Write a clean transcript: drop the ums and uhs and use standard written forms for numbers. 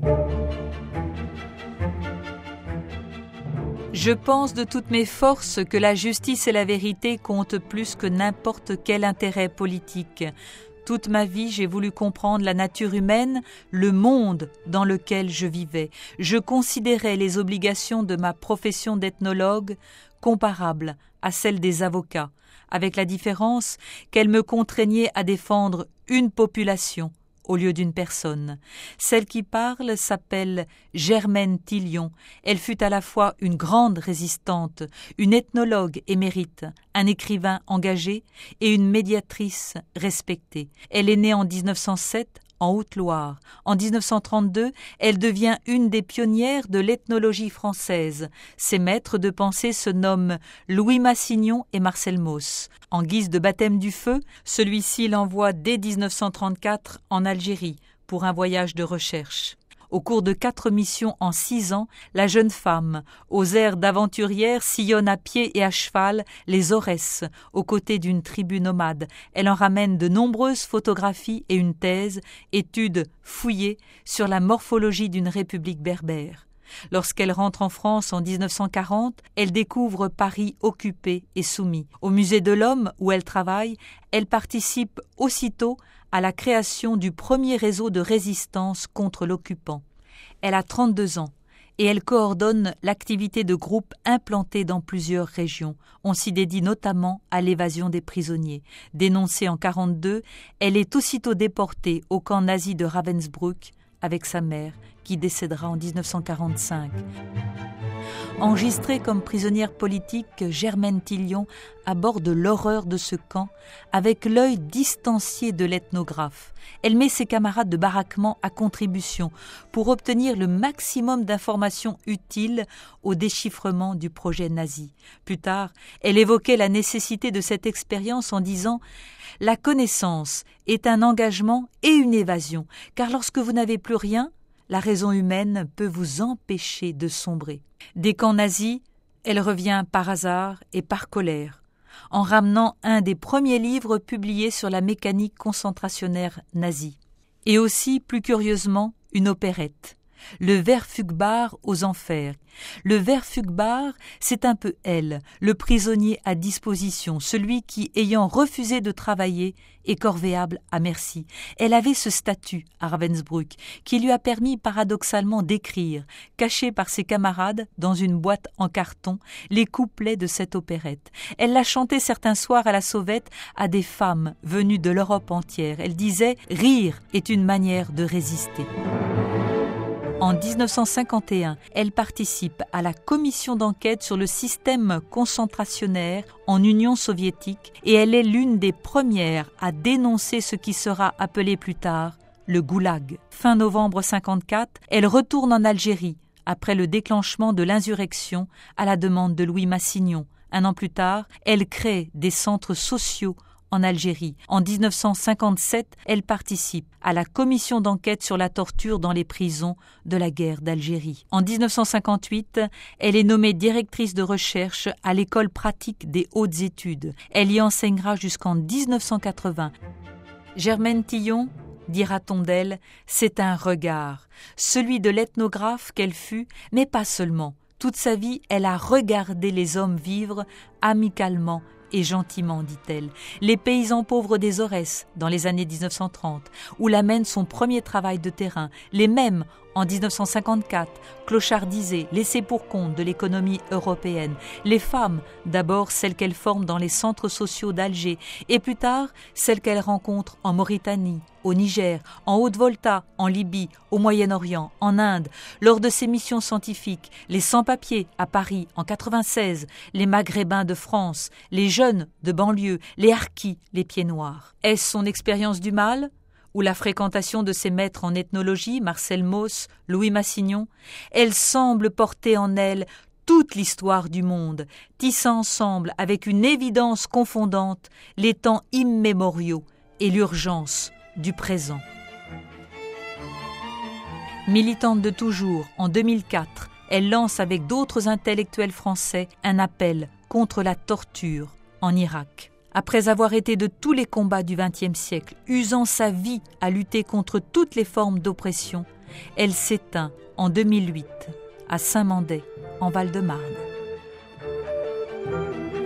Je pense de toutes mes forces que la justice et la vérité comptent plus que n'importe quel intérêt politique. Toute ma vie, j'ai voulu comprendre la nature humaine, le monde dans lequel je vivais. Je considérais les obligations de ma profession d'ethnologue comparables à celles des avocats, avec la différence qu'elles me contraignaient à défendre une population au lieu d'une personne. Celle qui parle s'appelle Germaine Tillion. Elle fut à la fois une grande résistante, une ethnologue émérite, un écrivain engagé et une médiatrice respectée. Elle est née en 1907 en Haute-Loire. En 1932, elle devient une des pionnières de l'ethnologie française. Ses maîtres de pensée se nomment Louis Massignon et Marcel Mauss. En guise de baptême du feu, celui-ci l'envoie dès 1934 en Algérie pour un voyage de recherche. Au cours de 4 missions en 6 ans, la jeune femme, aux airs d'aventurière, sillonne à pied et à cheval les Aurès, aux côtés d'une tribu nomade. Elle en ramène de nombreuses photographies et une thèse, étude fouillée sur la morphologie d'une république berbère. Lorsqu'elle rentre en France en 1940, elle découvre Paris occupé et soumis. Au Musée de l'Homme, où elle travaille, elle participe aussitôt à la création du premier réseau de résistance contre l'occupant. Elle a 32 ans et elle coordonne l'activité de groupes implantés dans plusieurs régions. On s'y dédie notamment à l'évasion des prisonniers. Dénoncée en 1942, elle est aussitôt déportée au camp nazi de Ravensbrück avec sa mère, qui décédera en 1945. Enregistrée comme prisonnière politique, Germaine Tillion aborde l'horreur de ce camp avec l'œil distancié de l'ethnographe. Elle met ses camarades de baraquement à contribution pour obtenir le maximum d'informations utiles au déchiffrement du projet nazi. Plus tard, elle évoquait la nécessité de cette expérience en disant « La connaissance est un engagement et une évasion, car lorsque vous n'avez plus rien, la raison humaine peut vous empêcher de sombrer. » Des camps nazis, elle revient par hasard et par colère, en ramenant un des premiers livres publiés sur la mécanique concentrationnaire nazie. Et aussi, plus curieusement, une opérette, Le Verfügbar aux enfers. Le Verfügbar, c'est un peu elle, le prisonnier à disposition, celui qui, ayant refusé de travailler, est corvéable à merci. Elle avait ce statut à Ravensbrück qui lui a permis paradoxalement d'écrire, caché par ses camarades dans une boîte en carton, les couplets de cette opérette. Elle l'a chanté certains soirs à la sauvette à des femmes venues de l'Europe entière. Elle disait « Rire est une manière de résister ». En 1951, elle participe à la commission d'enquête sur le système concentrationnaire en Union soviétique et elle est l'une des premières à dénoncer ce qui sera appelé plus tard le goulag. Fin novembre 1954, elle retourne en Algérie après le déclenchement de l'insurrection à la demande de Louis Massignon. Un an plus tard, elle crée des centres sociaux en Algérie. En 1957, elle participe à la commission d'enquête sur la torture dans les prisons de la guerre d'Algérie. En 1958, elle est nommée directrice de recherche à l'école pratique des hautes études. Elle y enseignera jusqu'en 1980. Germaine Tillion, dira-t-on d'elle, c'est un regard, celui de l'ethnographe qu'elle fut, mais pas seulement. Toute sa vie, elle a regardé les hommes vivre amicalement et gentiment, dit-elle. Les paysans pauvres des Aurès, dans les années 1930, où la mène son premier travail de terrain, les mêmes en 1954, clochardisés, laissés pour compte de l'économie européenne, les femmes, d'abord celles qu'elle forme dans les centres sociaux d'Alger, et plus tard celles qu'elle rencontre en Mauritanie, au Niger, en Haute-Volta, en Libye, au Moyen-Orient, en Inde, lors de ses missions scientifiques, les sans-papiers à Paris en 1996, les Maghrébins de France, les jeunes de banlieue, les harkis, les pieds noirs. Est-ce son expérience du mal ou la fréquentation de ses maîtres en ethnologie, Marcel Mauss, Louis Massignon? Elle semble porter en elle toute l'histoire du monde, tissant ensemble, avec une évidence confondante, les temps immémoriaux et l'urgence du présent. Militante de toujours, en 2004, elle lance avec d'autres intellectuels français un appel contre la torture en Irak. Après avoir été de tous les combats du XXe siècle, usant sa vie à lutter contre toutes les formes d'oppression, Elle s'éteint en 2008 à Saint-Mandé, en Val-de-Marne.